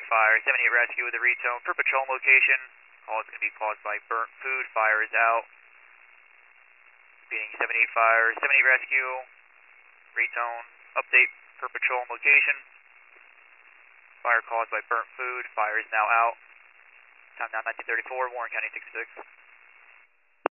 fire, 78 rescue with a retone for patrol location. Call is going to be caused by burnt food. Fire is out. Beating 78 fire, 78 rescue, retone, update for patrol location. Fire caused by burnt food. Fire is now out. Time now 1934, Warren County 66.